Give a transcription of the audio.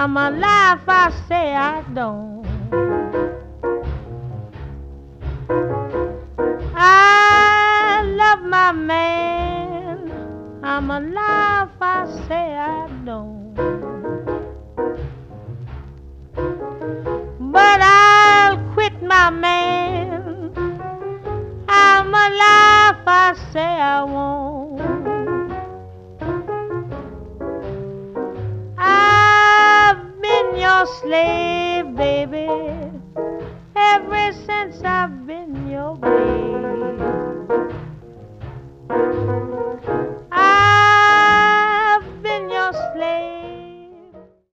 I'm alive, I say I don't. I love my man. I'm alive, I say I don't. But I'll quit my man. I'm alive, I say I won't. I've been your slave, baby.